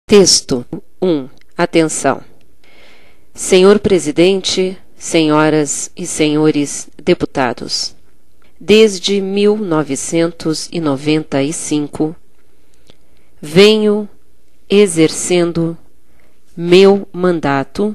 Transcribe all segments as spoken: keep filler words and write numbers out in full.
Texto um. Atenção. Senhor Presidente, senhoras e senhores deputados, desde mil novecentos e noventa e cinco venho exercendo meu mandato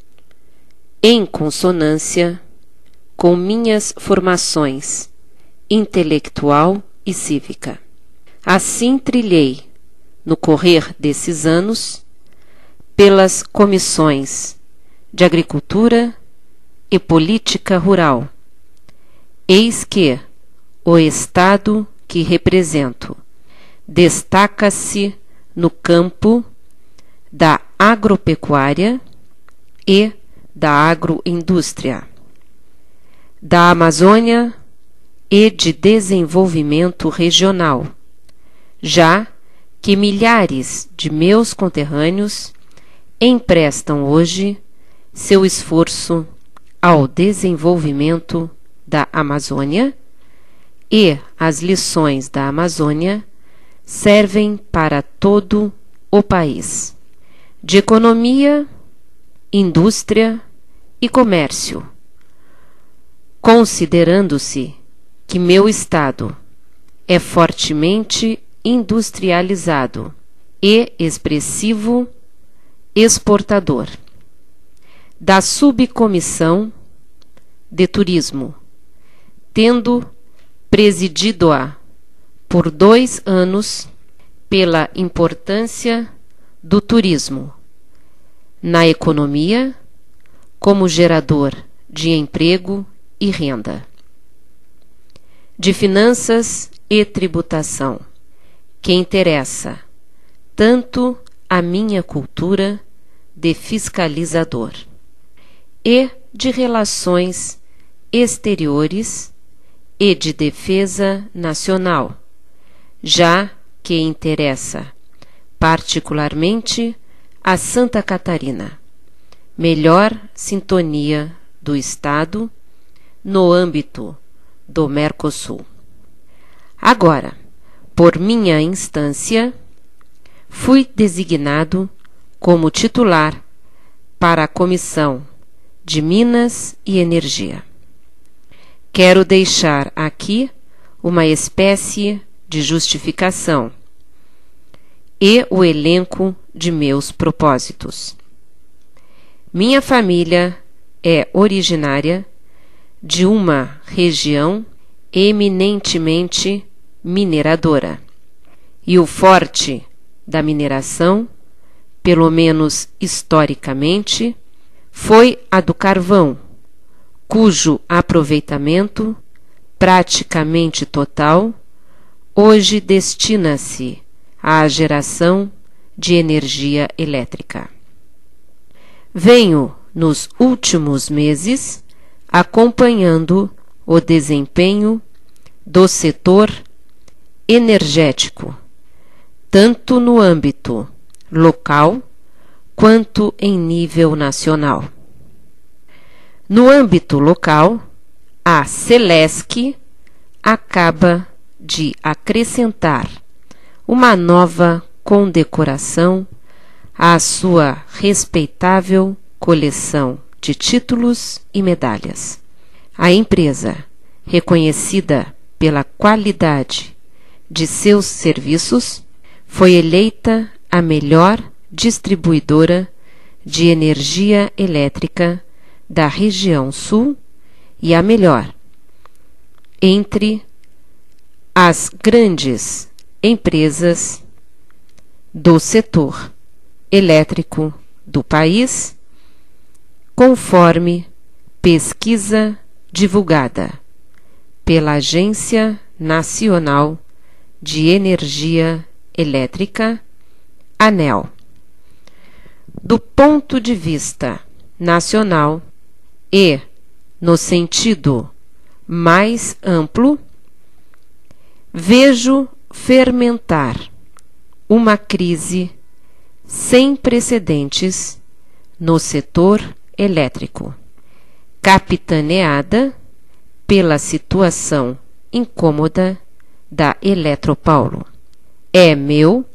em consonância com minhas formações intelectual e cívica. Assim trilhei, no correr desses anos, pelas comissões de Agricultura e Política Rural. Eis que o Estado que represento destaca-se no campo da agropecuária e da agroindústria, da Amazônia e de desenvolvimento regional, já que milhares de meus conterrâneos emprestam hoje seu esforço ao desenvolvimento da Amazônia, e as lições da Amazônia servem para todo o país, de economia, indústria e comércio, considerando-se que meu estado é fortemente industrializado e expressivo exportador. Da Subcomissão de Turismo, tendo presidido-a por dois anos pela importância do turismo na economia como gerador de emprego e renda. De finanças e tributação, que interessa tanto a minha cultura de fiscalizador, e de relações exteriores e de defesa nacional, já que interessa particularmente a Santa Catarina, melhor sintonia do Estado no âmbito do Mercosul. Agora, por minha instância, fui designado como titular para a Comissão de Minas e Energia. Quero deixar aqui uma espécie de justificação e o elenco de meus propósitos. Minha família é originária de uma região eminentemente mineradora, e o forte da mineração, pelo menos historicamente, foi a do carvão, cujo aproveitamento, praticamente total, hoje destina-se à geração de energia elétrica. Venho, nos últimos meses, acompanhando o desempenho do setor energético, tanto no âmbito local quanto em nível nacional. No âmbito local, a Celesc acaba de acrescentar uma nova condecoração à sua respeitável coleção de títulos e medalhas. A empresa, reconhecida pela qualidade de seus serviços, foi eleita a melhor distribuidora de energia elétrica da região sul e a melhor entre as grandes empresas do setor elétrico do país, conforme pesquisa divulgada pela Agência Nacional de Energia Elétrica, ANEEL. Do ponto de vista nacional e no sentido mais amplo, vejo fermentar uma crise sem precedentes no setor elétrico, capitaneada pela situação incômoda da Eletropaulo. É meu